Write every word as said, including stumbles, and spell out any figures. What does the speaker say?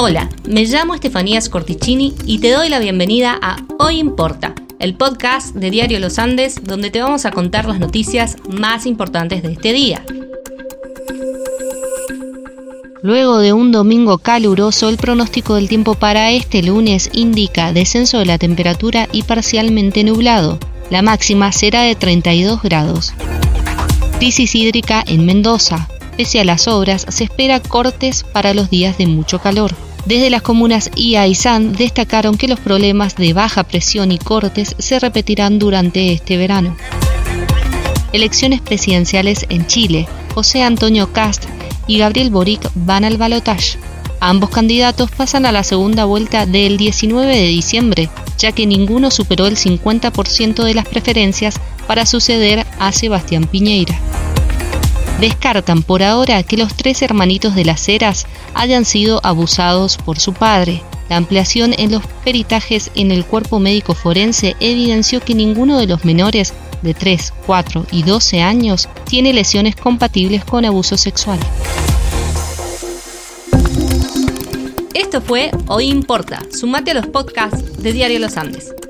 Hola, me llamo Estefanía Scorticini y te doy la bienvenida a Hoy Importa, el podcast de Diario Los Andes, donde te vamos a contar las noticias más importantes de este día. Luego de un domingo caluroso, el pronóstico del tiempo para este lunes indica descenso de la temperatura y parcialmente nublado. La máxima será de treinta y dos grados. Crisis hídrica en Mendoza. Pese a las obras, se espera cortes para los días de mucho calor. Desde las comunas I A y S A N destacaron que los problemas de baja presión y cortes se repetirán durante este verano. Elecciones presidenciales en Chile. José Antonio Kast y Gabriel Boric van al balotaje. Ambos candidatos pasan a la segunda vuelta del diecinueve de diciembre, ya que ninguno superó el cincuenta por ciento de las preferencias para suceder a Sebastián Piñera. Descartan por ahora que los tres hermanitos de las Heras hayan sido abusados por su padre. La ampliación en los peritajes en el cuerpo médico forense evidenció que ninguno de los menores de tres, cuatro y doce años tiene lesiones compatibles con abuso sexual. Esto fue Hoy Importa. Sumate a los podcasts de Diario Los Andes.